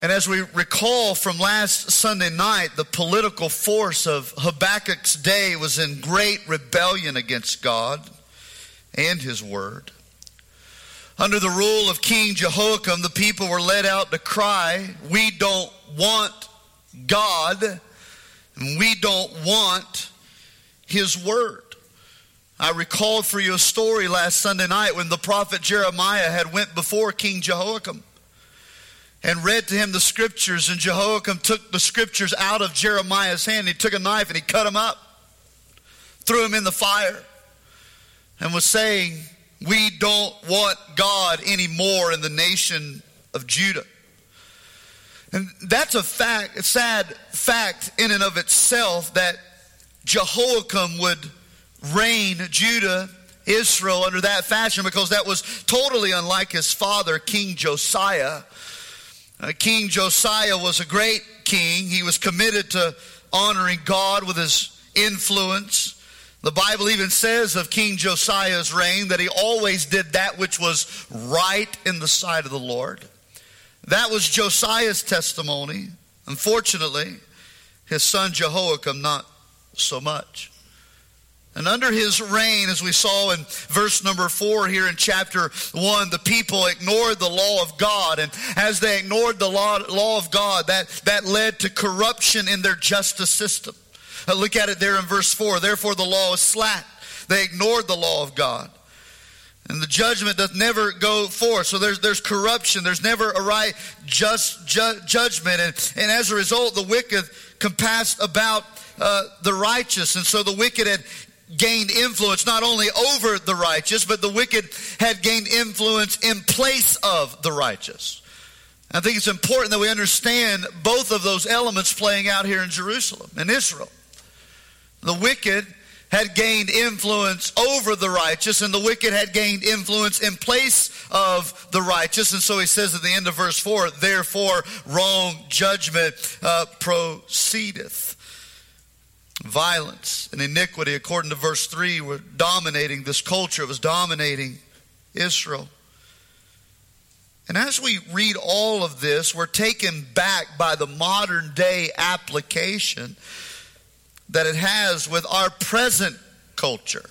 And as we recall from last Sunday night, the political force of Habakkuk's day was in great rebellion against God and His word. Under the rule of King Jehoiakim, the people were led out to cry, "We don't want God, and we don't want His word." I recalled for you a story last Sunday night when the prophet Jeremiah had went before King Jehoiakim and read to him the scriptures, and Jehoiakim took the scriptures out of Jeremiah's hand. He took a knife and he cut them up, threw them in the fire, and was saying, "We don't want God anymore in the nation of Judah." And that's a sad fact in and of itself, that Jehoiakim would reign Judah, Israel, under that fashion, because that was totally unlike his father, King Josiah. King Josiah was a great king. He was committed to honoring God with his influence. The Bible even says of King Josiah's reign that he always did that which was right in the sight of the Lord. That was Josiah's testimony. Unfortunately, his son Jehoiakim, not so much. And under his reign, as we saw in verse number 4 here in chapter 1, the people ignored the law of God. And as they ignored the law of God, that led to corruption in their justice system. Look at it there in verse 4. Therefore the law is slack. They ignored the law of God. And the judgment doth never go forth. So there's corruption. There's never a right just judgment. And as a result, the wicked compassed about the righteous. And so the wicked had gained influence not only over the righteous, but the wicked had gained influence in place of the righteous. I think it's important that we understand both of those elements playing out here in Jerusalem, in Israel. The wicked had gained influence over the righteous, and the wicked had gained influence in place of the righteous. And so he says at the end of verse 4, therefore wrong judgment proceedeth. Violence and iniquity, according to verse 3, were dominating this culture. It was dominating Israel. And as we read all of this, we're taken back by the modern day application that it has with our present culture.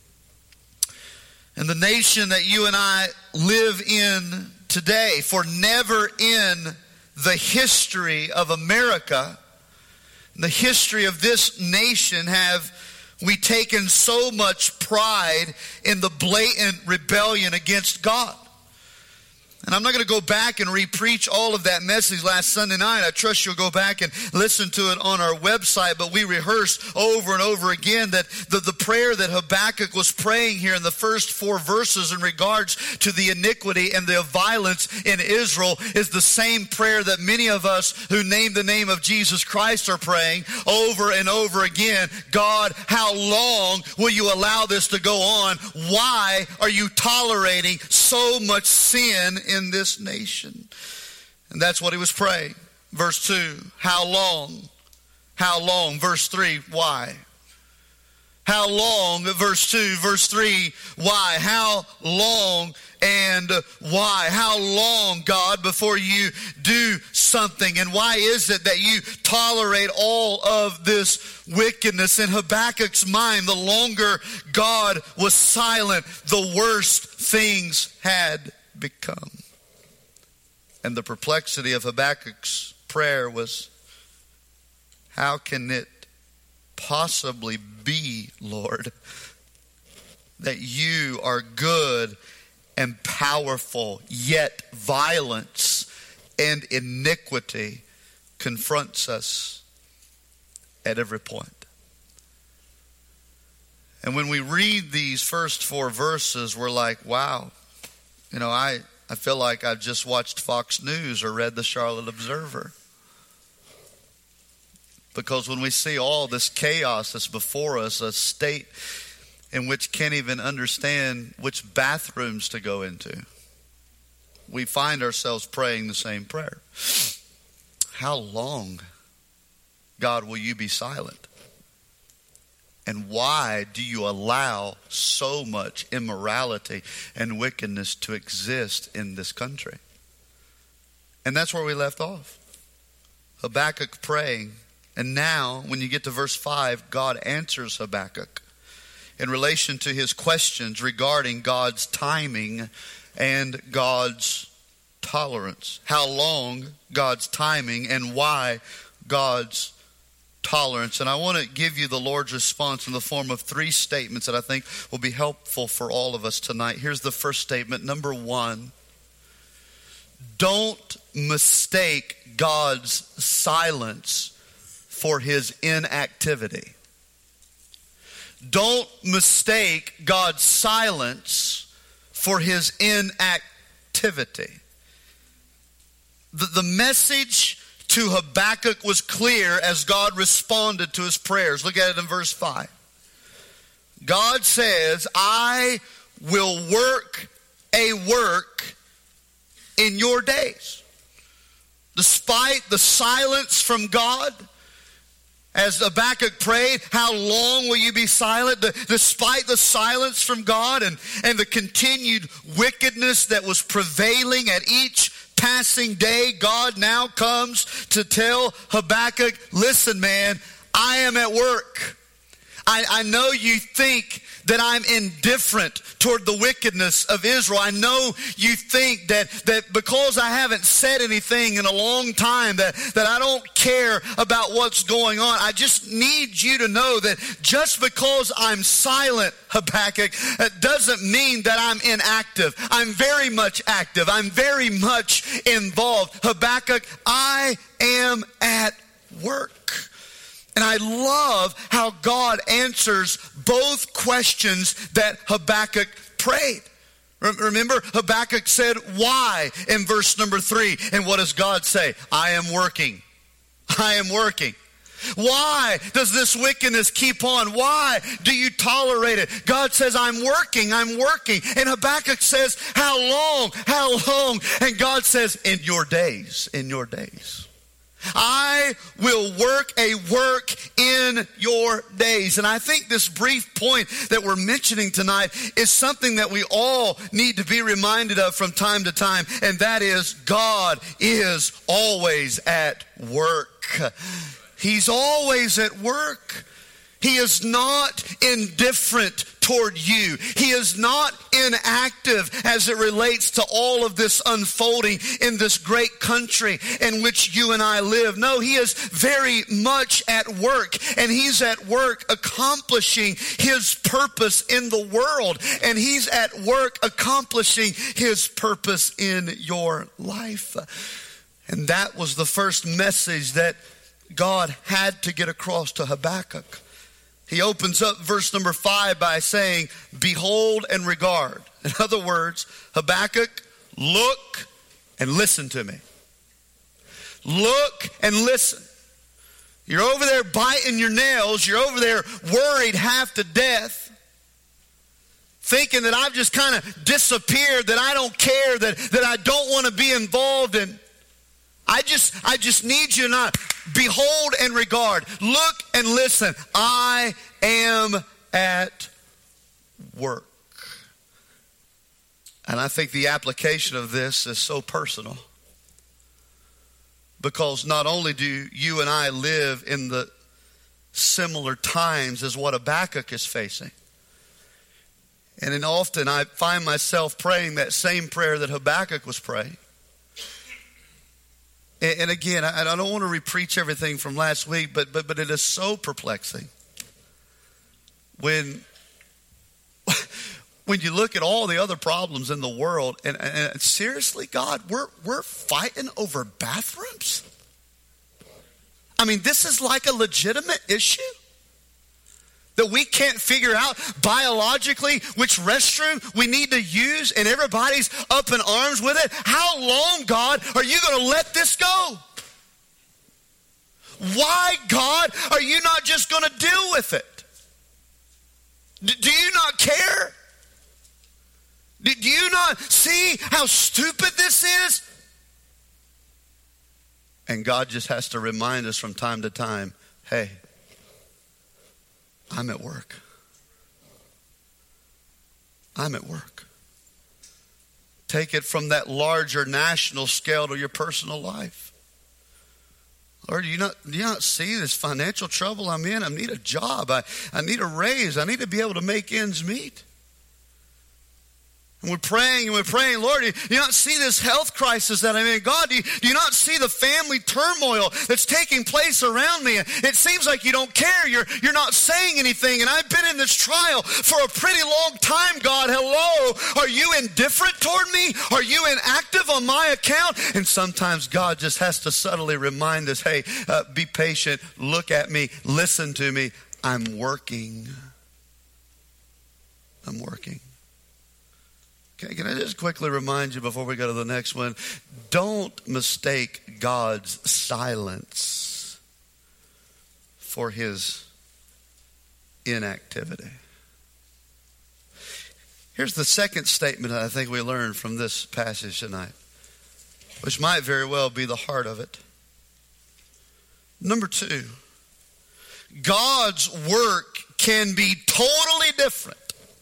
And the nation that you and I live in today. For never in the history of America, the history of this nation, have we taken so much pride in the blatant rebellion against God. And I'm not going to go back and re-preach all of that message last Sunday night. I trust you'll go back and listen to it on our website. But we rehearsed over and over again that the prayer that Habakkuk was praying here in the first 4 verses in regards to the iniquity and the violence in Israel is the same prayer that many of us who name the name of Jesus Christ are praying over and over again. God, how long will you allow this to go on? Why are you tolerating so much sin in this nation? And that's what he was praying. Verse 2, how long? How long? Verse 3, why? How long? Verse 2, verse 3, why? How long and why? How long, God, before you do something? And why is it that you tolerate all of this wickedness? In Habakkuk's mind, the longer God was silent, the worse things had become. And the perplexity of Habakkuk's prayer was, how can it possibly be, Lord, that you are good and powerful, yet violence and iniquity confronts us at every point? And when we read these first 4 verses, we're like, wow, I feel like I've just watched Fox News or read the Charlotte Observer. Because when we see all this chaos that's before us, a state in which can't even understand which bathrooms to go into, we find ourselves praying the same prayer. How long, God, will you be silent? And why do you allow so much immorality and wickedness to exist in this country? And that's where we left off. Habakkuk praying. And now, when you get to verse 5, God answers Habakkuk in relation to his questions regarding God's timing and God's tolerance. How long God's timing and why God's tolerance. And I want to give you the Lord's response in the form of 3 statements that I think will be helpful for all of us tonight. Here's the first statement. Number 1, don't mistake God's silence for his inactivity. Don't mistake God's silence for his inactivity. The message to Habakkuk was clear as God responded to his prayers. Look at it in verse 5. God says, I will work a work in your days. Despite the silence from God, as Habakkuk prayed, how long will you be silent? Despite the silence from God and the continued wickedness that was prevailing at each passing day, God now comes to tell Habakkuk, listen, man, I am at work. I know you think that I'm indifferent toward the wickedness of Israel. I know you think that because I haven't said anything in a long time that I don't care about what's going on. I just need you to know that just because I'm silent, Habakkuk, it doesn't mean that I'm inactive. I'm very much active. I'm very much involved. Habakkuk, I am at work. And I love how God answers both questions that Habakkuk prayed. Remember, Habakkuk said, why, in verse number 3. And what does God say? I am working. I am working. Why does this wickedness keep on? Why do you tolerate it? God says, I'm working, I'm working. And Habakkuk says, how long? How long? And God says, in your days, in your days. I will work a work in your days. And I think this brief point that we're mentioning tonight is something that we all need to be reminded of from time to time. And that is, God is always at work. He's always at work. He is not indifferent toward you. He is not inactive as it relates to all of this unfolding in this great country in which you and I live. No, he is very much at work, and he's at work accomplishing his purpose in the world, and he's at work accomplishing his purpose in your life. And that was the first message that God had to get across to Habakkuk. He opens up verse number 5 by saying, behold and regard. In other words, Habakkuk, look and listen to me. Look and listen. You're over there biting your nails. You're over there worried half to death, thinking that I've just kind of disappeared, that I don't care, that I don't want to be involved in. I just need you to behold and regard. Look and listen. I am at work. And I think the application of this is so personal. Because not only do you and I live in the similar times as what Habakkuk is facing. And then often I find myself praying that same prayer that Habakkuk was praying. And again, I don't want to repreach everything from last week, but it is so perplexing when you look at all the other problems in the world, and seriously, God, we're fighting over bathrooms? I mean, this is like a legitimate issue that we can't figure out biologically which restroom we need to use, and everybody's up in arms with it. How long, God, are you going to let this go? Why, God, are you not just going to deal with it? Do you not care? Do you not see how stupid this is? And God just has to remind us from time to time, hey, I'm at work. I'm at work. Take it from that larger national scale to your personal life. Lord, do you not see this financial trouble I'm in? I need a job. I need a raise. I need to be able to make ends meet. And we're praying, Lord, do you not see this health crisis that I'm in? God, do you not see the family turmoil that's taking place around me? It seems like you don't care. You're not saying anything. And I've been in this trial for a pretty long time, God. Hello? Are you indifferent toward me? Are you inactive on my account? And sometimes God just has to subtly remind us, hey, be patient. Look at me. Listen to me. I'm working. I'm working. Okay, can I just quickly remind you before we go to the next one? Don't mistake God's silence for his inactivity. Here's the second statement that I think we learned from this passage tonight, which might very well be the heart of it. Number 2, God's work can be totally different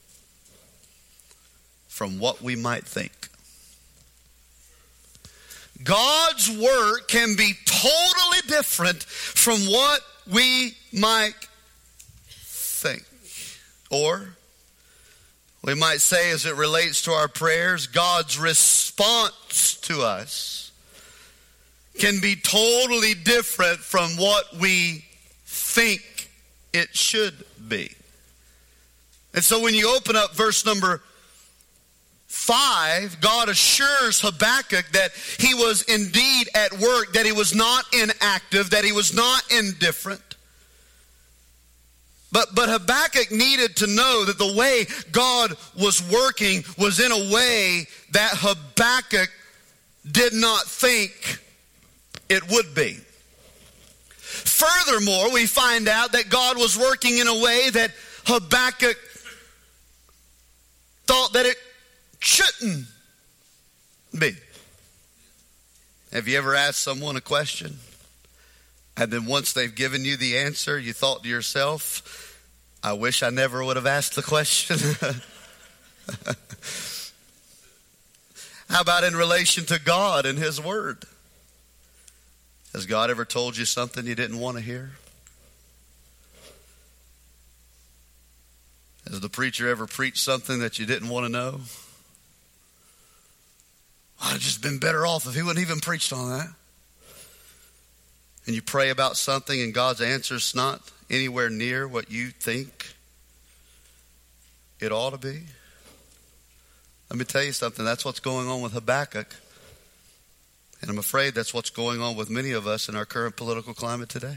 from what we might think. God's work can be totally different from what we might think. Or we might say, as it relates to our prayers, God's response to us can be totally different from what we think it should be. And so when you open up verse number 5, God assures Habakkuk that he was indeed at work, that he was not inactive, that he was not indifferent. But Habakkuk needed to know that the way God was working was in a way that Habakkuk did not think it would be. Furthermore, we find out that God was working in a way that Habakkuk thought that it shouldn't be. Have you ever asked someone a question, and then once they've given you the answer, you thought to yourself, I wish I never would have asked the question? How about in relation to God and his word? Has God ever told you something you didn't want to hear? Has the preacher ever preached something that you didn't want to know? I'd have just been better off if he wouldn't even preached on that. And you pray about something and God's answer's not anywhere near what you think it ought to be. Let me tell you something. That's what's going on with Habakkuk. And I'm afraid that's what's going on with many of us in our current political climate today.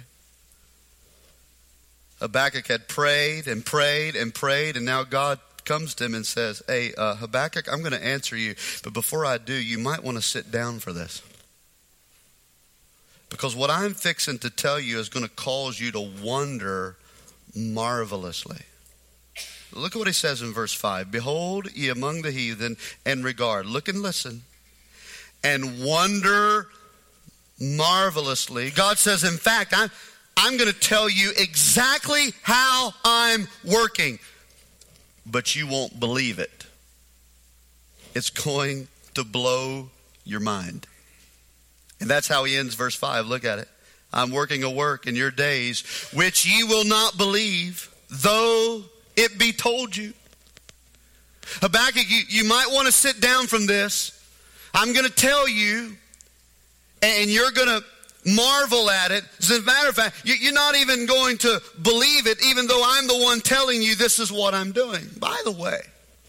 Habakkuk had prayed and prayed and prayed, and now God comes to him and says, hey, Habakkuk, I'm going to answer you, but before I do, you might want to sit down for this. Because what I'm fixing to tell you is going to cause you to wonder marvelously. Look at what he says in verse 5. Behold, ye among the heathen, and regard. Look and listen. And wonder marvelously. God says, in fact, I'm going to tell you exactly how I'm working. But you won't believe it. It's going to blow your mind. And that's how he ends verse 5. Look at it. I'm working a work in your days, which ye will not believe, though it be told you. Habakkuk, you might want to sit down from this. I'm going to tell you, and you're going to marvel at it. As a matter of fact, you're not even going to believe it, even though I'm the one telling you this is what I'm doing. By the way,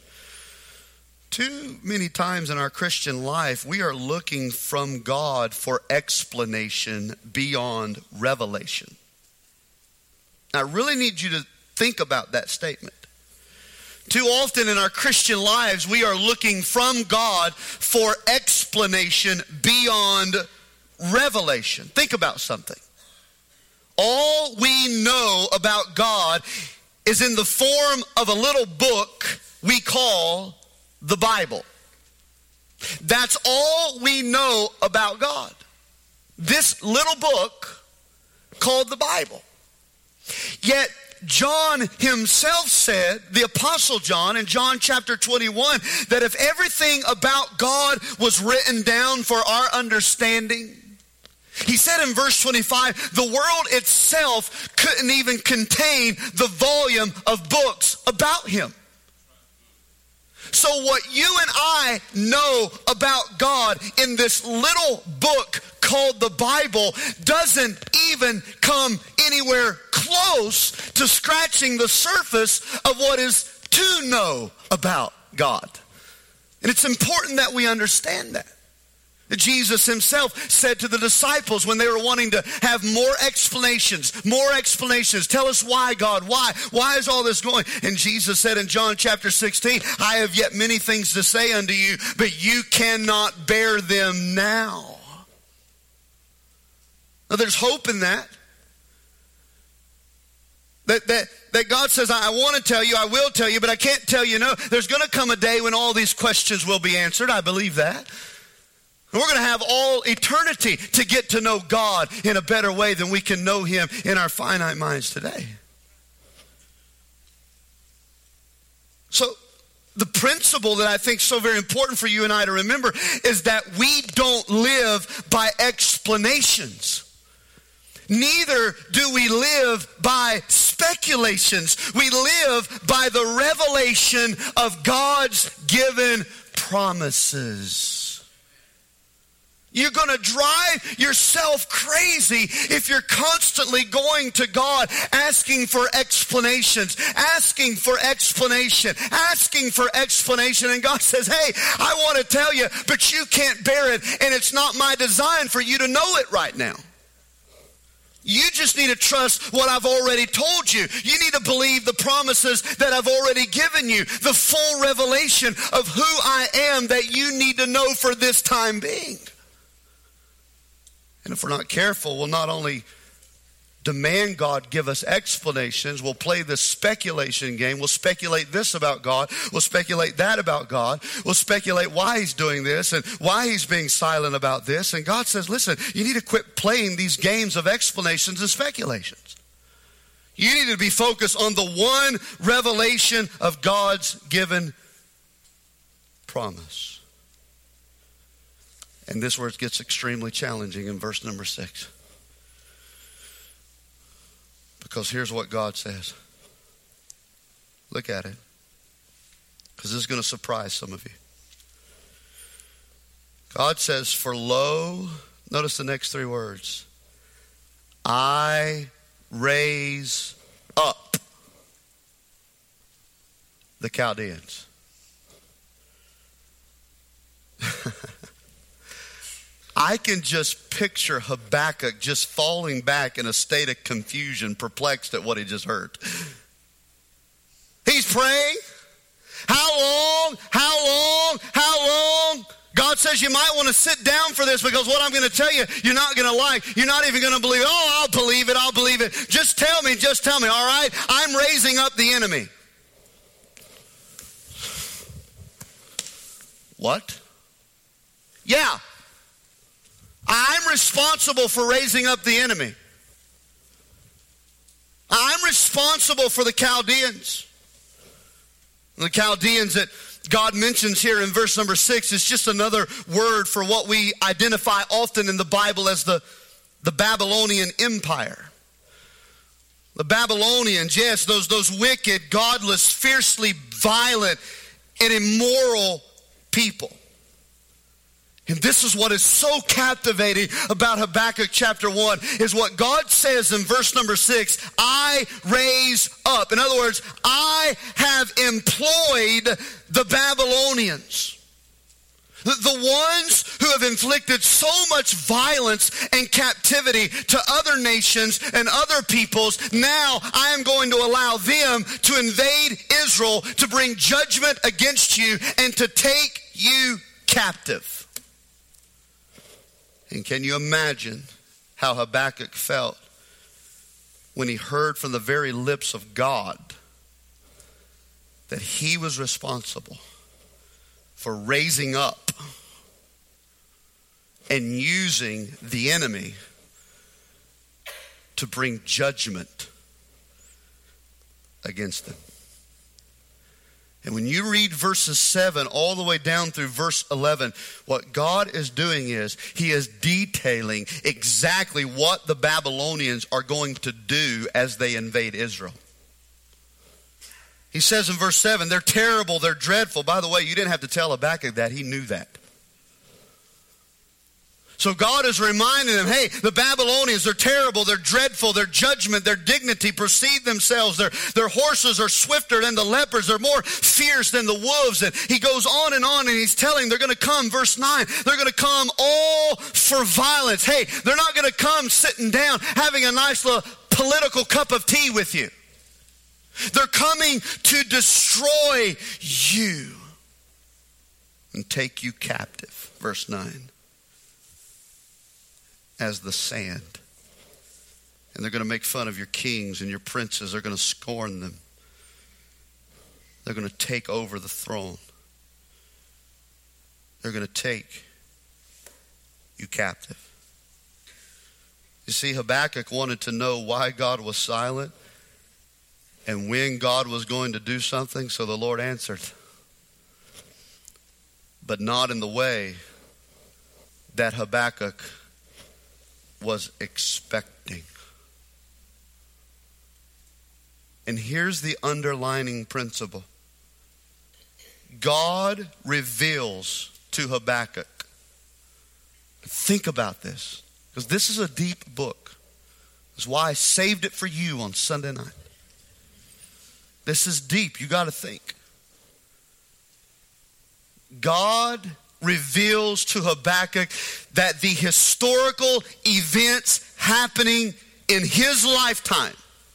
too many times in our Christian life, we are looking from God for explanation beyond revelation. I really need you to think about that statement. Too often in our Christian lives, we are looking from God for explanation beyond revelation. Think about something. All we know about God is in the form of a little book we call the Bible. That's all we know about God. This little book called the Bible. Yet John himself said, the Apostle John in John chapter 21, that if everything about God was written down for our understanding, He said in verse 25, the world itself couldn't even contain the volume of books about him. So what you and I know about God in this little book called the Bible doesn't even come anywhere close to scratching the surface of what is to know about God. And it's important that we understand that. Jesus himself said to the disciples when they were wanting to have more explanations. Tell us why, God, why? Why is all this going? And Jesus said in John chapter 16, I have yet many things to say unto you, but you cannot bear them now. Now there's hope in that. That God says, I want to tell you, I will tell you, but I can't tell you no. There's going to come a day when all these questions will be answered. I believe that. We're going to have all eternity to get to know God in a better way than we can know him in our finite minds today. So the principle that I think is so very important for you and I to remember is that we don't live by explanations. Neither do we live by speculations. We live by the revelation of God's given promises. You're going to drive yourself crazy if you're constantly going to God asking for explanations, asking for explanation. And God says, hey, I want to tell you, but you can't bear it, and it's not my design for you to know it right now. You just need to trust what I've already told you. You need to believe the promises that I've already given you, the full revelation of who I am that you need to know for this time being. And if we're not careful, we'll not only demand God give us explanations, we'll play this speculation game. We'll speculate this about God. We'll speculate that about God. We'll speculate why he's doing this and why he's being silent about this. And God says, listen, you need to quit playing these games of explanations and speculations. You need to be focused on the one revelation of God's given promise. And this is where it gets extremely challenging in verse number 6. Because here's what God says. Look at it. Because this is going to surprise some of you. God says, for lo, notice the next three words. I raise up the Chaldeans. I can just picture Habakkuk just falling back in a state of confusion, perplexed at what he just heard. He's praying. How long? God says you might want to sit down for this because what I'm going to tell you, you're not going to like. You're not even going to believe it. Oh, I'll believe it. Just tell me, all right? I'm raising up the enemy. What? Yeah. I'm responsible for raising up the enemy. I'm responsible for the Chaldeans. The Chaldeans that God mentions here in verse number 6 is just another word for what we identify often in the Bible as the Babylonian Empire. The Babylonians, yes, those wicked, godless, fiercely violent, and immoral people. And this is what is so captivating about Habakkuk chapter 1 is what God says in verse number 6, I raise up. In other words, I have employed the Babylonians. The ones who have inflicted so much violence and captivity to other nations and other peoples, now I am going to allow them to invade Israel, to bring judgment against you, and to take you captive. And can you imagine how Habakkuk felt when he heard from the very lips of God that he was responsible for raising up and using the enemy to bring judgment against them? And when you read verses 7 all the way down through verse 11, what God is doing is he is detailing exactly what the Babylonians are going to do as they invade Israel. He says in verse 7, they're terrible, they're dreadful. By the way, you didn't have to tell Habakkuk that. He knew that. So God is reminding them, hey, the Babylonians, they're terrible, they're dreadful, their judgment, their dignity precede themselves. Their horses are swifter than the leopards. They're more fierce than the wolves. And he goes on, and he's telling they're going to come, verse 9, they're going to come all for violence. Hey, they're not going to come sitting down, having a nice little political cup of tea with you. They're coming to destroy you and take you captive. Verse 9. As the sand. And they're going to make fun of your kings and your princes. They're going to scorn them. They're going to take over the throne. They're going to take you captive. You see, Habakkuk wanted to know why God was silent and when God was going to do something, so the Lord answered. But not in the way that Habakkuk was expecting. And here's the underlining principle. God reveals to Habakkuk. Think about this, because this is a deep book. That's why I saved it for you on Sunday night. This is deep. You got to think. God reveals to Habakkuk that the historical events happening in his lifetime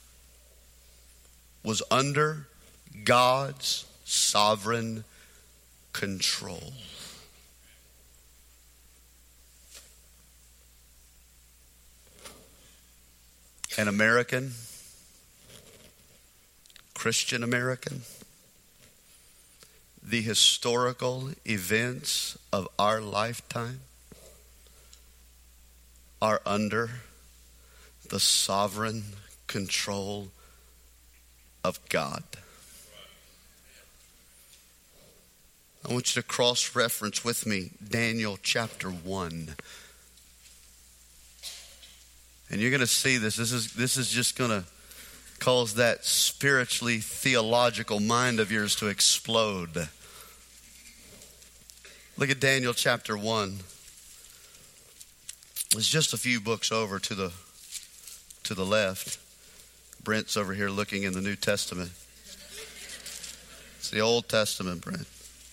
was under God's sovereign control. An American, Christian American, the historical events of our lifetime are under the sovereign control of God. I want you to cross-reference with me Daniel chapter 1. And you're going to see this. This is just going to cause that spiritually theological mind of yours to explode. Look at Daniel chapter 1. It's just a few books over to the left. Brent's over here looking in the New Testament. It's the Old Testament, Brent.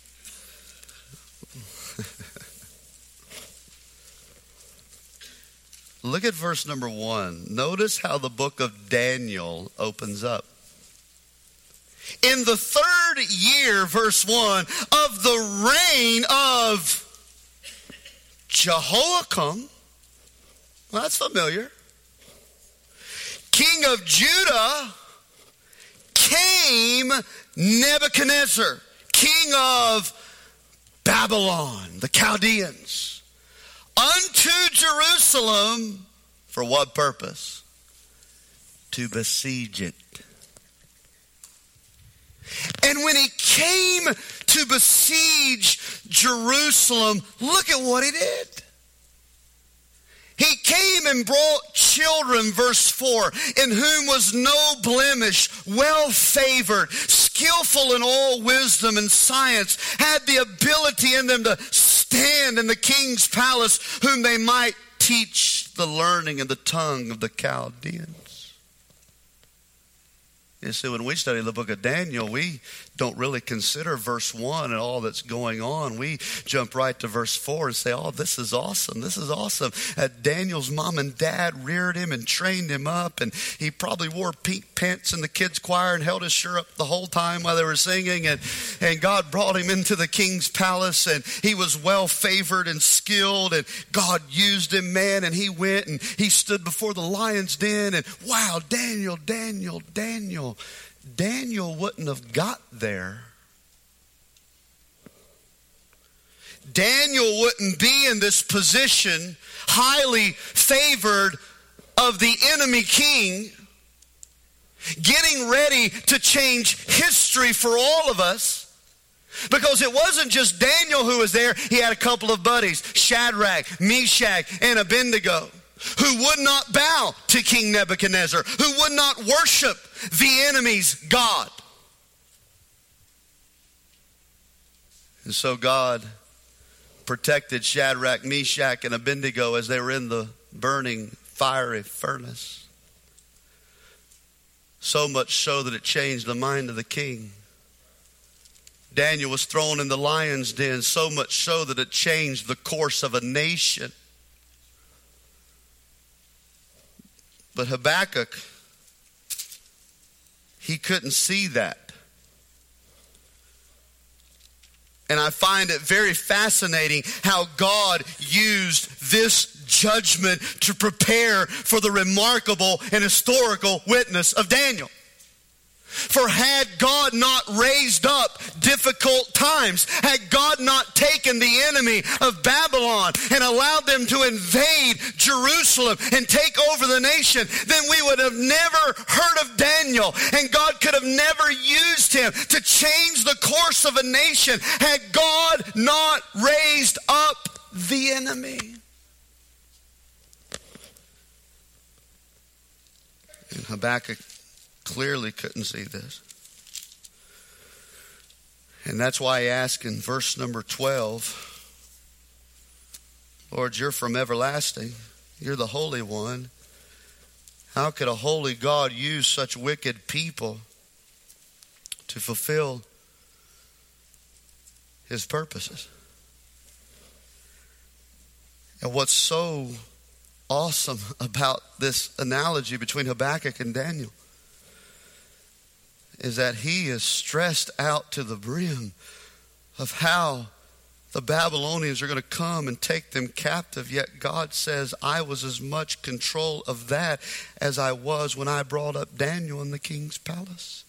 Look at verse number 1. Notice how the book of Daniel opens up. In the 3rd year, verse 1, of the reign of Jehoiakim, well, that's familiar, king of Judah, came Nebuchadnezzar, king of Babylon, the Chaldeans, unto Jerusalem, for what purpose? To besiege it. And when he came to besiege Jerusalem, look at what he did. He came and brought children, verse 4, in whom was no blemish, well favored, skillful in all wisdom and science, had the ability in them to stand in the king's palace, whom they might teach the learning and the tongue of the Chaldeans. You see, when we study the book of Daniel, we don't really consider verse 1 and all that's going on. We jump right to verse 4 and say, oh, this is awesome. This is awesome. Daniel's mom and dad reared him and trained him up, and he probably wore pink pants in the kids' choir and held his shirt up the whole time while they were singing. And God brought him into the king's palace, and he was well favored and skilled, and God used him, man, and he went and he stood before the lion's den, and wow, Daniel wouldn't have got there. Daniel wouldn't be in this position, highly favored of the enemy king, getting ready to change history for all of us, Because it wasn't just Daniel who was there. He had a couple of buddies, Shadrach, Meshach, and Abednego, who would not bow to King Nebuchadnezzar, who would not worship the enemy's God. And so God protected Shadrach, Meshach, and Abednego as they were in the burning, fiery furnace. So much so that it changed the mind of the king. Daniel was thrown in the lion's den, so much so that it changed the course of a nation. But Habakkuk, he couldn't see that. And I find it very fascinating how God used this judgment to prepare for the remarkable and historical witness of Daniel. For had God not raised up difficult times, had God not taken the enemy of Babylon and allowed them to invade Jerusalem and take over the nation, then we would have never heard of Daniel, and God could have never used him to change the course of a nation had God not raised up the enemy. And Habakkuk clearly couldn't see this. And that's why he asked in verse number 12, Lord, you're from everlasting. You're the Holy One. How could a holy God use such wicked people to fulfill his purposes? And what's so awesome about this analogy between Habakkuk and Daniel is that he is stressed out to the brim of how the Babylonians are going to come and take them captive. Yet God says, I was as much control of that as I was when I brought up Daniel in the king's palace.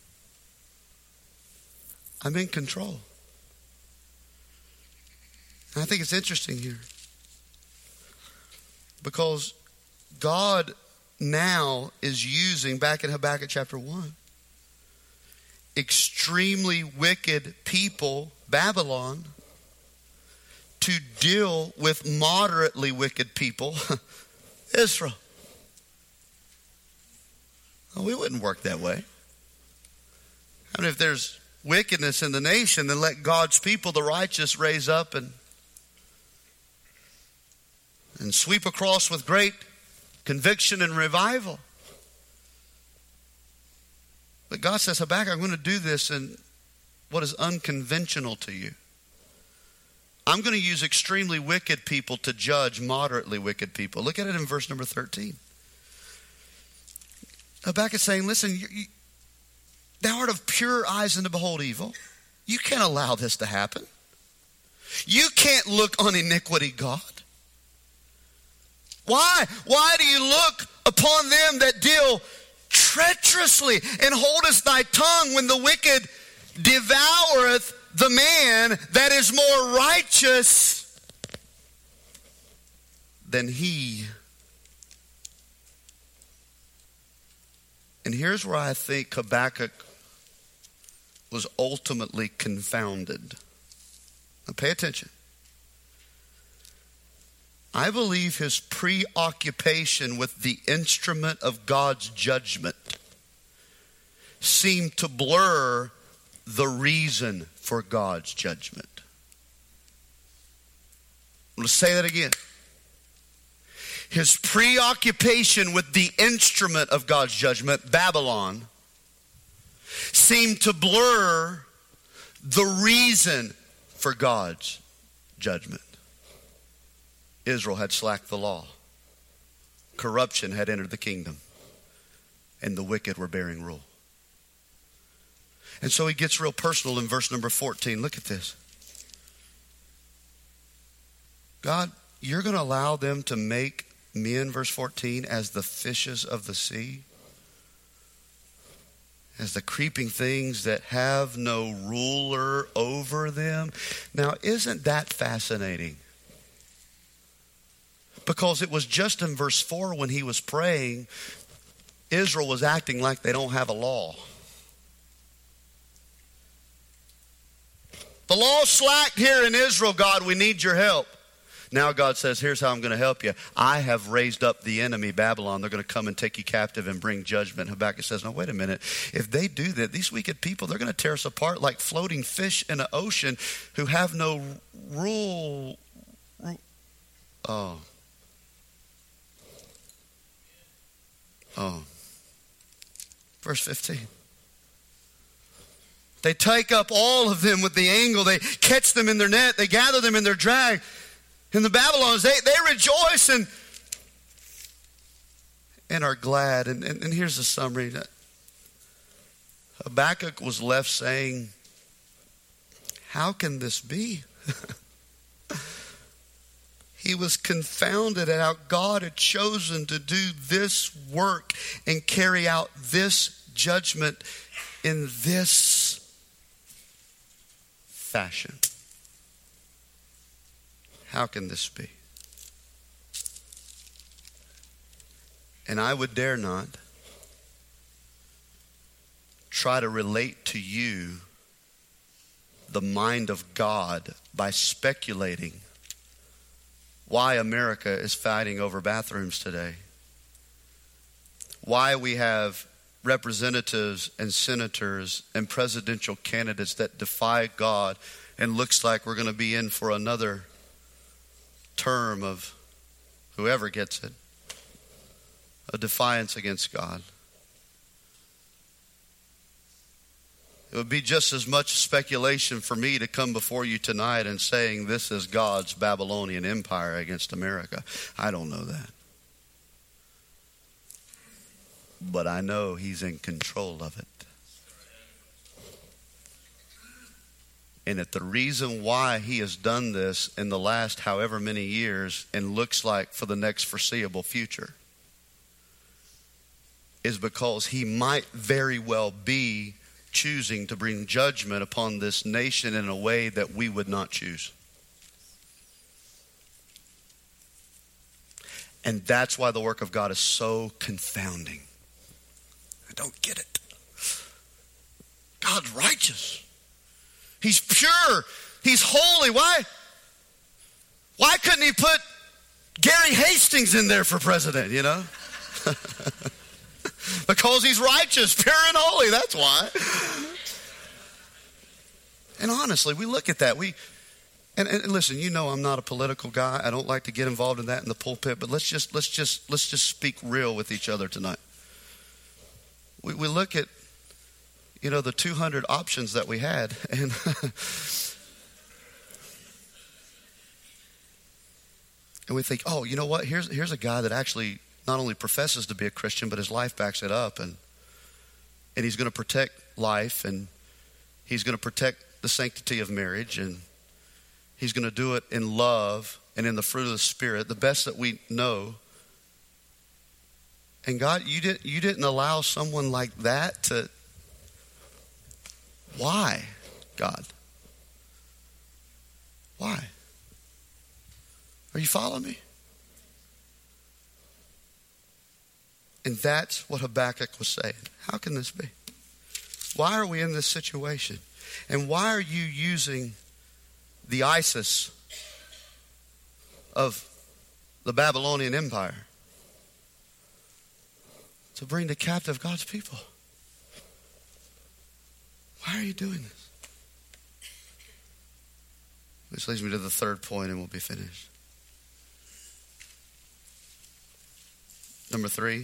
I'm in control. And I think it's interesting here, because God now is using, back in Habakkuk chapter 1, extremely wicked people, Babylon, to deal with moderately wicked people, Israel. Well, we wouldn't work that way. I mean, if there's wickedness in the nation, then let God's people, the righteous, raise up and sweep across with great conviction and revival. But God says, Habakkuk, I'm going to do this in what is unconventional to you. I'm going to use extremely wicked people to judge moderately wicked people. Look at it in verse number 13. Habakkuk is saying, listen, thou art of pure eyes and to behold evil. You can't allow this to happen. You can't look on iniquity, God. Why? Why do you look upon them that deal treacherously, and holdest thy tongue when the wicked devoureth the man that is more righteous than he? And here's where I think Habakkuk was ultimately confounded. Now pay attention. I believe his preoccupation with the instrument of God's judgment seemed to blur the reason for God's judgment. Let's say that again. His preoccupation with the instrument of God's judgment, Babylon, seemed to blur the reason for God's judgment. Israel had slacked the law. Corruption had entered the kingdom. And the wicked were bearing rule. And so he gets real personal in verse number 14. Look at this. God, you're going to allow them to make men, verse 14, as the fishes of the sea, as the creeping things that have no ruler over them. Now, isn't that fascinating? Because it was just in verse 4 when he was praying, Israel was acting like they don't have a law. The law slacked here in Israel, God, we need your help. Now God says, here's how I'm going to help you. I have raised up the enemy, Babylon. They're going to come and take you captive and bring judgment. Habakkuk says, no, wait a minute. If they do that, these wicked people, they're going to tear us apart like floating fish in an ocean who have no rule. Oh. Verse 15. They take up all of them with the angle. They catch them in their net. They gather them in their drag. And the Babylonians, they rejoice and are glad. And here's the summary. Habakkuk was left saying, how can this be? He was confounded at how God had chosen to do this work and carry out this judgment in this fashion. How can this be? And I would dare not try to relate to you the mind of God by speculating why America is fighting over bathrooms today. Why we have representatives and senators and presidential candidates that defy God and looks like we're going to be in for another term of whoever gets it, a defiance against God. It would be just as much speculation for me to come before you tonight and saying this is God's Babylonian empire against America. I don't know that. But I know he's in control of it. And that the reason why he has done this in the last however many years and looks like for the next foreseeable future is because he might very well be choosing to bring judgment upon this nation in a way that we would not choose. And that's why the work of God is so confounding. I don't get it. God's righteous. He's pure. He's holy. Why couldn't he put Gary Hastings in there for president, you know? Because he's righteous, pure and holy. That's why. And honestly, we look at that. And listen, you know I'm not a political guy. I don't like to get involved in that in the pulpit, but let's just speak real with each other tonight. We look at, you know, the 200 options that we had, and and we think, oh, you know what? Here's a guy that actually not only professes to be a Christian, but his life backs it up, and he's going to protect life, and he's going to protect the sanctity of marriage, and he's going to do it in love and in the fruit of the Spirit, the best that we know. And God, you didn't allow someone like that to. Why, God? Why? Are you following me? And that's what Habakkuk was saying. How can this be? Why are we in this situation? And why are you using the ISIS of the Babylonian Empire to bring to captive God's people? Why are you doing this? This leads me to the third point and we'll be finished. Number 3,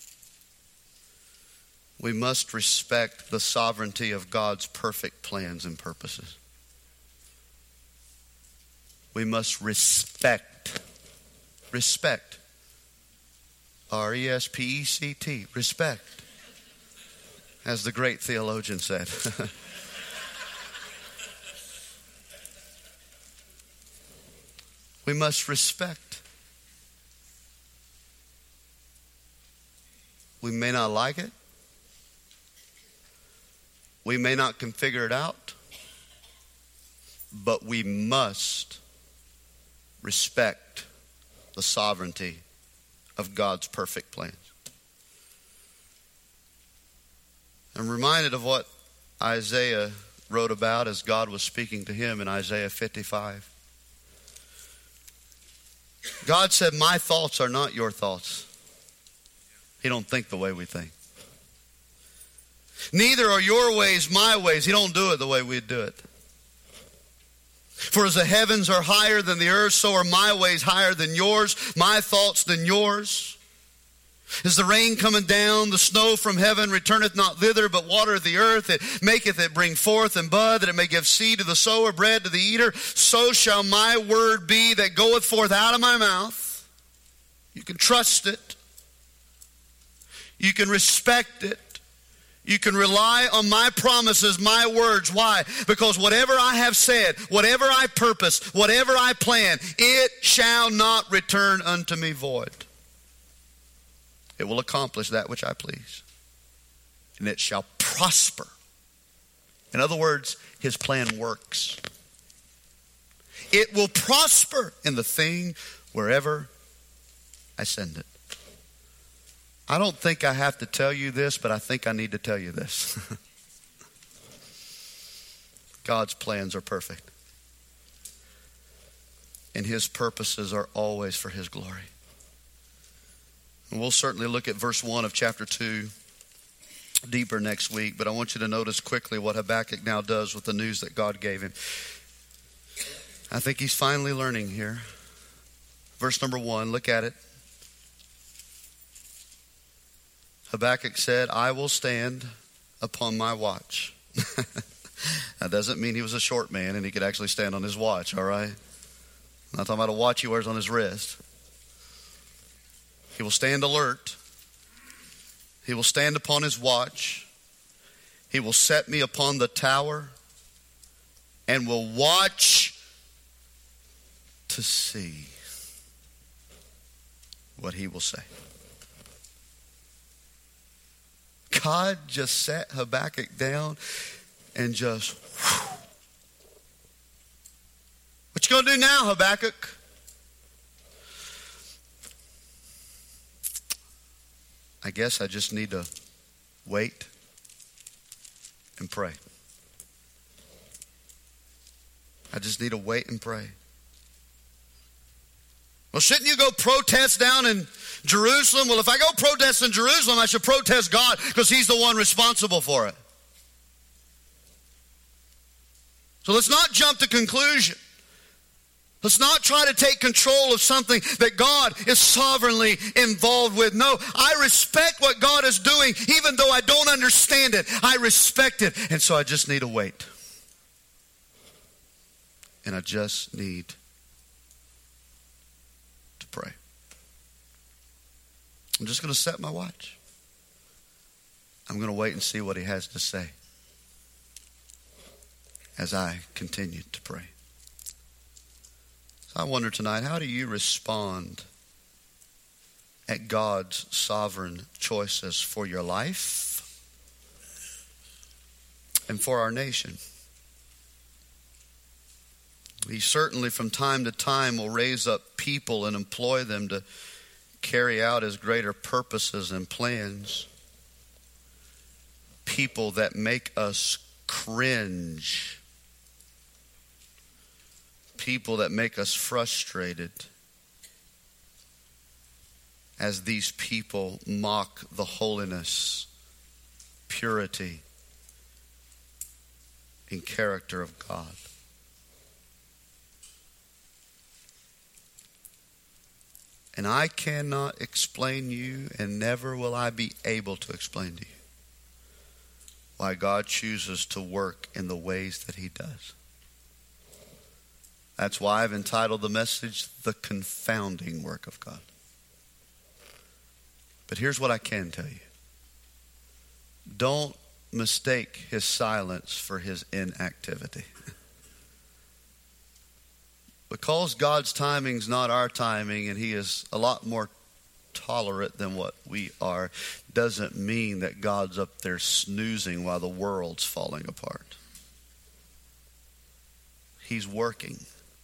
we must respect the sovereignty of God's perfect plans and purposes. We must respect. R-E-S-P-E-C-T. Respect. As the great theologian said. We must respect. We may not like it. We may not can figure it out. But we must respect the sovereignty of God's perfect plans. I'm reminded of what Isaiah wrote about as God was speaking to him in Isaiah 55. God said, my thoughts are not your thoughts. He don't think the way we think. Neither are your ways my ways. He don't do it the way we do it. For as the heavens are higher than the earth, so are my ways higher than yours, my thoughts than yours. As the rain cometh down, the snow from heaven returneth not thither, but watereth the earth, it maketh it bring forth and bud, that it may give seed to the sower, bread to the eater. So shall my word be that goeth forth out of my mouth. You can trust it. You can respect it. You can rely on my promises, my words. Why? Because whatever I have said, whatever I purpose, whatever I plan, it shall not return unto me void. It will accomplish that which I please. And it shall prosper. In other words, his plan works. It will prosper in the thing wherever I send it. I don't think I have to tell you this, but I think I need to tell you this. God's plans are perfect. And his purposes are always for his glory. And we'll certainly look at verse 1 of chapter 2 deeper next week, but I want you to notice quickly what Habakkuk now does with the news that God gave him. I think he's finally learning here. Verse number 1, look at it. Habakkuk said, I will stand upon my watch. That doesn't mean he was a short man and he could actually stand on his watch, all right? I'm not talking about a watch he wears on his wrist. He will stand alert. He will stand upon his watch. He will set me upon the tower and will watch to see what he will say. God just sat Habakkuk down and just, whew. What you going to do now, Habakkuk? I guess I just need to wait and pray. I just need to wait and pray. Well, shouldn't you go protest down in Jerusalem? Well, if I go protest in Jerusalem, I should protest God because he's the one responsible for it. So let's not jump to conclusion. Let's not try to take control of something that God is sovereignly involved with. No, I respect what God is doing, even though I don't understand it. I respect it. And so I just need to wait. And I just need to pray. I'm just going to set my watch. I'm going to wait and see what he has to say as I continue to pray. So I wonder tonight, how do you respond at God's sovereign choices for your life and for our nation? He certainly from time to time will raise up people and employ them to carry out his greater purposes and plans. People that make us cringe. People that make us frustrated as these people mock the holiness, purity, and character of God. And I cannot explain you, and never will I be able to explain to you, why God chooses to work in the ways that he does. That's why I've entitled the message, The Confounding Work of God. But here's what I can tell you. Don't mistake his silence for his inactivity. Because God's timing's not our timing, and he is a lot more tolerant than what we are, doesn't mean that God's up there snoozing while the world's falling apart. He's working.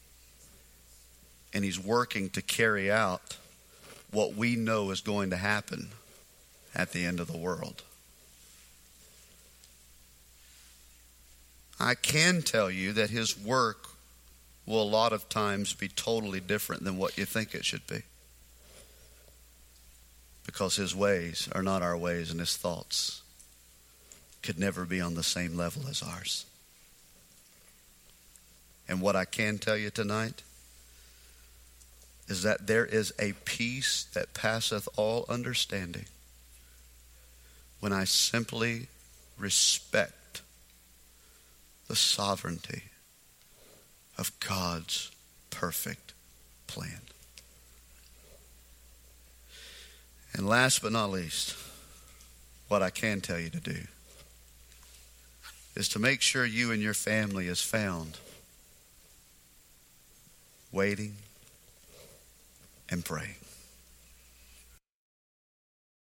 And he's working to carry out what we know is going to happen at the end of the world. I can tell you that his work will a lot of times be totally different than what you think it should be. Because his ways are not our ways, and his thoughts could never be on the same level as ours. And what I can tell you tonight is that there is a peace that passeth all understanding when I simply respect the sovereignty of God's perfect plan. And last but not least, what I can tell you to do is to make sure you and your family is found waiting and praying.